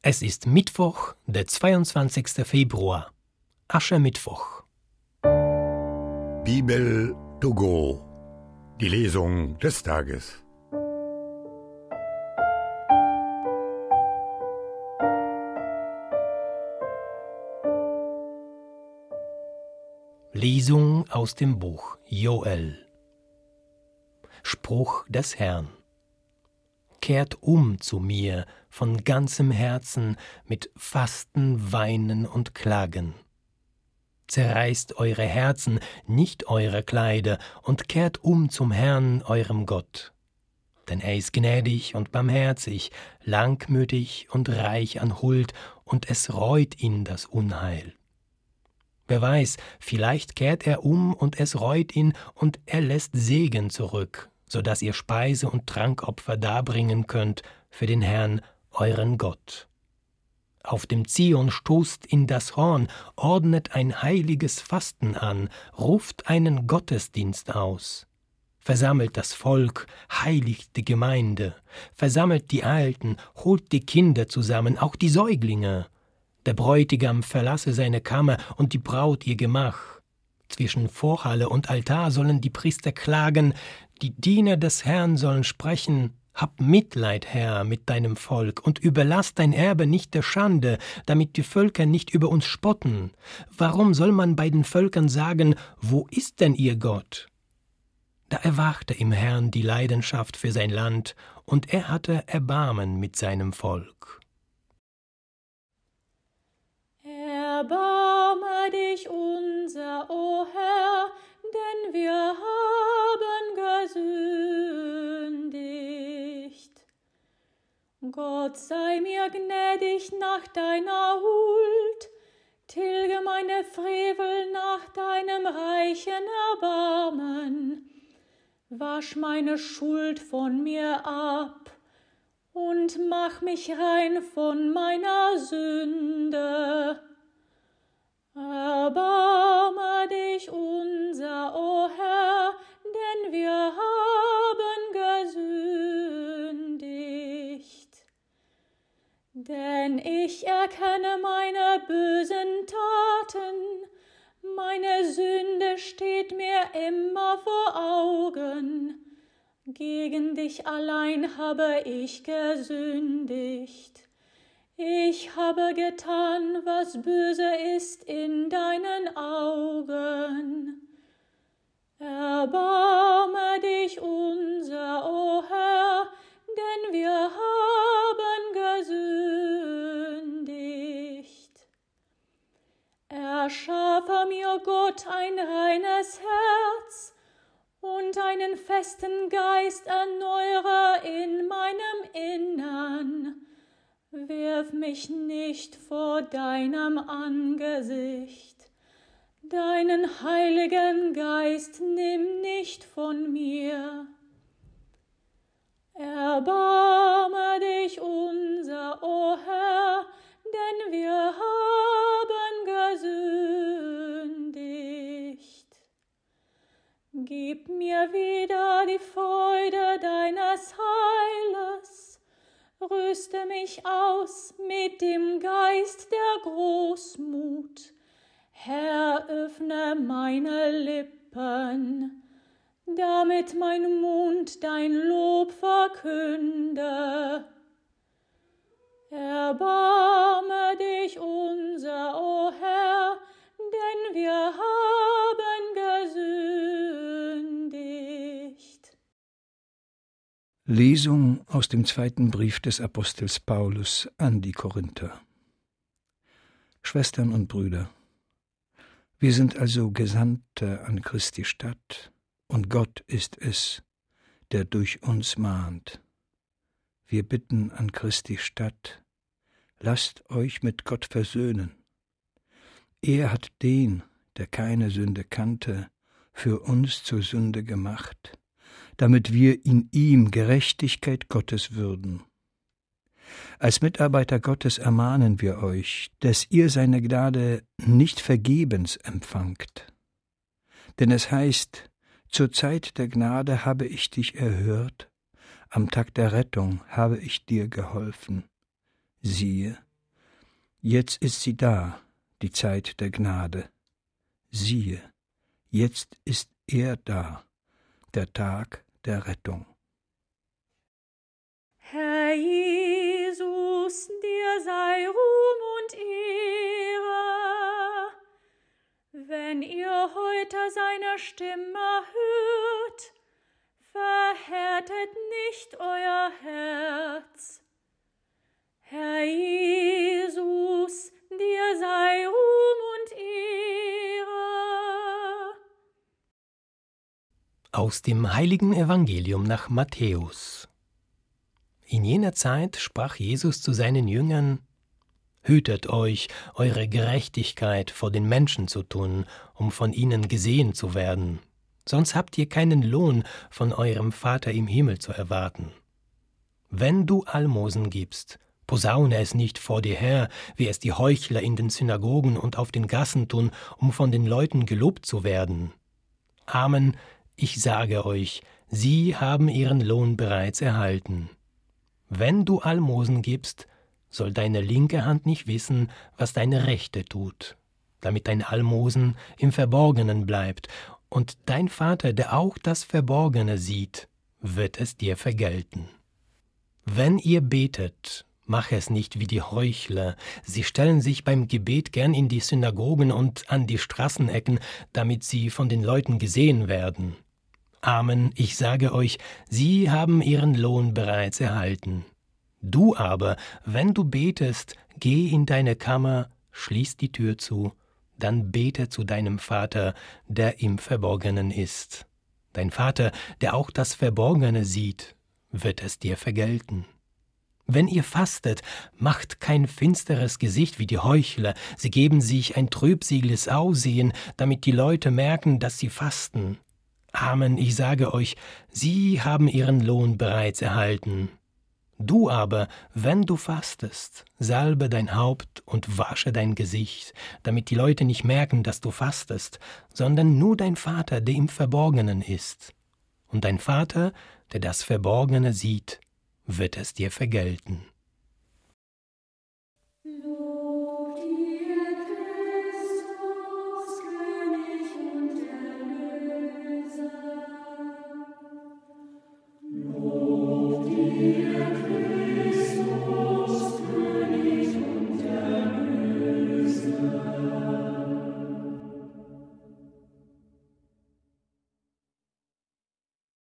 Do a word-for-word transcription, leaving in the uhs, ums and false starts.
Es ist Mittwoch, der zweiundzwanzigste Februar, Aschermittwoch. Bibel to go, die Lesung des Tages. Lesung aus dem Buch Joel. Spruch des Herrn. Kehrt um zu mir von ganzem Herzen mit Fasten, Weinen und Klagen. Zerreißt eure Herzen, nicht eure Kleider, und kehrt um zum Herrn, eurem Gott. Denn er ist gnädig und barmherzig, langmütig und reich an Huld, und es reut ihn das Unheil. Wer weiß, vielleicht kehrt er um und es reut ihn, und er lässt Segen zurück, so dass ihr Speise- und Trankopfer darbringen könnt für den Herrn, euren Gott. Auf dem Zion stoßt in das Horn, ordnet ein heiliges Fasten an, ruft einen Gottesdienst aus. Versammelt das Volk, heiligt die Gemeinde, versammelt die Alten, holt die Kinder zusammen, auch die Säuglinge. Der Bräutigam verlasse seine Kammer und die Braut ihr Gemach. Zwischen Vorhalle und Altar sollen die Priester klagen, die Diener des Herrn sollen sprechen: Hab Mitleid, Herr, mit deinem Volk und überlass dein Erbe nicht der Schande, damit die Völker nicht über uns spotten. Warum soll man bei den Völkern sagen: Wo ist denn ihr Gott? Da erwachte im Herrn die Leidenschaft für sein Land, und er hatte Erbarmen mit seinem Volk. Erbarme dich unser, o Herr, denn wir haben gesündigt. Gott sei mir gnädig nach deiner Huld, tilge meine Frevel nach deinem reichen Erbarmen. Wasch meine Schuld von mir ab und mach mich rein von meiner Sünde. Erbarme dich unser, o Herr, denn wir haben gesündigt. Denn ich erkenne meine bösen Taten, meine Sünde steht mir immer vor Augen. Gegen dich allein habe ich gesündigt. Ich habe getan, was böse ist in deinen Augen. Erbarme dich unser, o Herr, denn wir haben gesündigt. Erschaffe mir Gott ein reines Herz und einen festen Geist erneuere in meinem Innern. Wirf mich nicht vor deinem Angesicht. Deinen Heiligen Geist nimm nicht von mir. Erbarme dich unser, o Herr, denn wir haben gesündigt. Gib mir wieder die Freude deines Heiles. Rüste mich aus mit dem Geist der Großmut. Herr, öffne meine Lippen, damit mein Mund dein Lob verkünde. Erbarme dich unser, o Herr, denn wir haben gesündigt. Lesung aus dem zweiten Brief des Apostels Paulus an die Korinther. Schwestern und Brüder, wir sind also Gesandte an Christi Stadt, und Gott ist es, der durch uns mahnt. Wir bitten an Christi Stadt, lasst euch mit Gott versöhnen. Er hat den, der keine Sünde kannte, für uns zur Sünde gemacht, damit wir in ihm Gerechtigkeit Gottes würden. Als Mitarbeiter Gottes ermahnen wir euch, dass ihr seine Gnade nicht vergebens empfangt. Denn es heißt, zur Zeit der Gnade habe ich dich erhört, am Tag der Rettung habe ich dir geholfen. Siehe, Jetzt ist sie da, die Zeit der Gnade. Siehe, jetzt ist er da, der Tag der Rettung. Herr Jesus, dir sei Ruhm und Ehre. Wenn ihr heute seine Stimme hört, verhärtet nicht euer Herz. Herr Jesus, dir sei Ruhm und Ehre. Aus dem heiligen Evangelium nach Matthäus. In jener Zeit sprach Jesus zu seinen Jüngern: Hütet euch, eure Gerechtigkeit vor den Menschen zu tun, um von ihnen gesehen zu werden. Sonst habt ihr keinen Lohn von eurem Vater im Himmel zu erwarten. Wenn du Almosen gibst, posaune es nicht vor dir her, wie es die Heuchler in den Synagogen und auf den Gassen tun, um von den Leuten gelobt zu werden. Amen, ich sage euch, sie haben ihren Lohn bereits erhalten. Wenn du Almosen gibst, soll deine linke Hand nicht wissen, was deine rechte tut, damit dein Almosen im Verborgenen bleibt, und dein Vater, der auch das Verborgene sieht, wird es dir vergelten. Wenn ihr betet, mach es nicht wie die Heuchler, sie stellen sich beim Gebet gern in die Synagogen und an die Straßenecken, damit sie von den Leuten gesehen werden. Amen, ich sage euch, sie haben ihren Lohn bereits erhalten. Du aber, wenn du betest, geh in deine Kammer, schließ die Tür zu, dann bete zu deinem Vater, der im Verborgenen ist. Dein Vater, der auch das Verborgene sieht, wird es dir vergelten. Wenn ihr fastet, macht kein finsteres Gesicht wie die Heuchler, sie geben sich ein trübseliges Aussehen, damit die Leute merken, dass sie fasten. Amen, ich sage euch, sie haben ihren Lohn bereits erhalten. Du aber, wenn du fastest, salbe dein Haupt und wasche dein Gesicht, damit die Leute nicht merken, dass du fastest, sondern nur dein Vater, der im Verborgenen ist. Und dein Vater, der das Verborgene sieht, wird es dir vergelten.